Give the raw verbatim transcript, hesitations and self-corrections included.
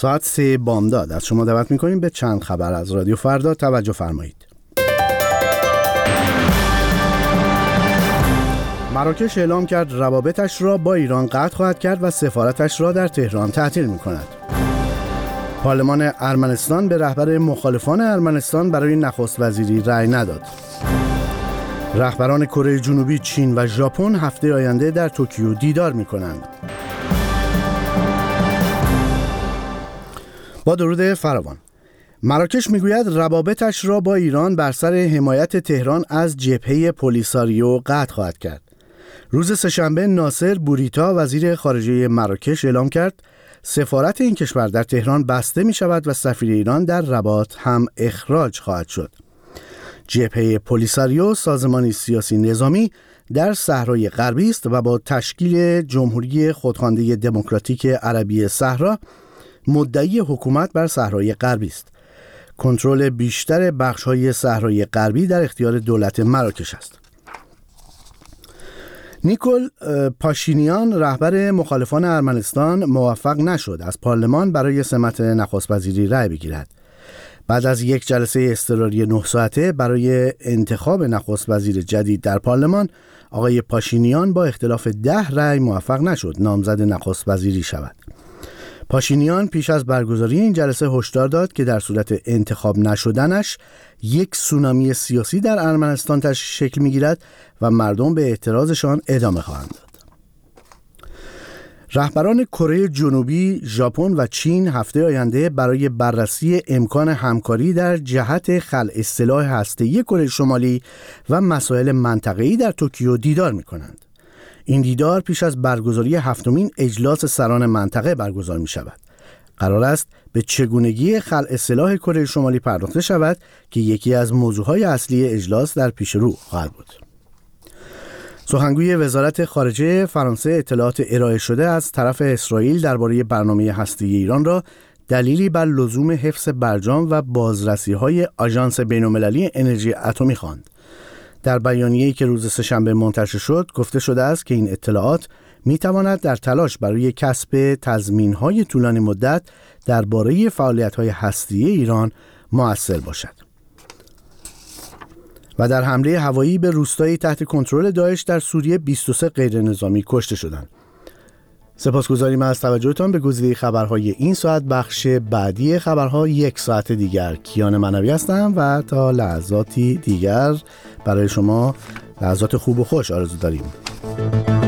ساعت سه بامداد از شما دعوت می‌کنیم به چند خبر از رادیو فردا توجه فرمایید. مراکش اعلام کرد روابطش را با ایران قطع خواهد کرد و سفارتش را در تهران تعطیل می‌کند. پارلمان ارمنستان به رهبر مخالفان ارمنستان برای نخست وزیری رأی نداد. رهبران کره جنوبی، چین و ژاپن هفته آینده در توکیو دیدار می‌کنند. با درود فراوان. مراکش میگوید روابطش را با ایران بر سر حمایت تهران از جبهه پولیساریو قطع خواهد کرد. روز سه‌شنبه ناصر بوریتا وزیر خارجه مراکش اعلام کرد سفارت این کشور در تهران بسته می شود و سفیر ایران در رباط هم اخراج خواهد شد. جبهه پولیساریو سازمانی سیاسی نظامی در صحرای غربی است و با تشکیل جمهوری خودخوانده دموکراتیک عربی صحرا مدعی حکومت بر صحرای غربی است. کنترل بیشتر بخش‌های صحرای غربی در اختیار دولت مراکش است. نیکول پاشینیان رهبر مخالفان ارمنستان موفق نشد از پارلمان برای سمت نخست وزیری رأی بگیرد. بعد از یک جلسه اضطراری نه ساعته برای انتخاب نخست وزیر جدید در پارلمان، آقای پاشینیان با اختلاف ده رأی موفق نشد نامزد نخست وزیری شود. پاشینیان پیش از برگزاری این جلسه هشدار داد که در صورت انتخاب نشدنش یک سونامی سیاسی در ارمنستان شکل می‌گیرد و مردم به اعتراضشان ادامه خواهند داد. رهبران کره جنوبی، ژاپن و چین هفته آینده برای بررسی امکان همکاری در جهت خلع سلاح هسته‌ای کره شمالی و مسائل منطقه‌ای در توکیو دیدار می‌کنند. این دیدار پیش از برگزاری هفتمین اجلاس سران منطقه برگزار می شود. قرار است به چگونگی خلع سلاح کره شمالی پرداخته شود که یکی از موضوعهای اصلی اجلاس در پیش رو خواهد بود. سخنگوی وزارت خارجه فرانسه اطلاعات ارائه شده از طرف اسرائیل درباره برنامه هسته‌ای ایران را دلیلی بر لزوم حفظ برجام و بازرسی‌های آژانس بین‌المللی انرژی اتمی خواند. در بیانیه‌ای که روز سه‌شنبه منتشر شد گفته شده است که این اطلاعات می‌تواند در تلاش برای کسب تضمین‌های طولانی مدت درباره فعالیت‌های هسته‌ای ایران مؤثر باشد. و در حمله هوایی به روستایی تحت کنترل داعش در سوریه بیست و سه غیرنظامی کشته شدند. سپاسگزاریم از توجهتان به گزیده خبرهای این ساعت. بخش بعدی خبرها یک ساعت دیگر. کیان منوی هستم و تا لحظاتی دیگر برای شما لحظات خوب و خوش آرزو داریم.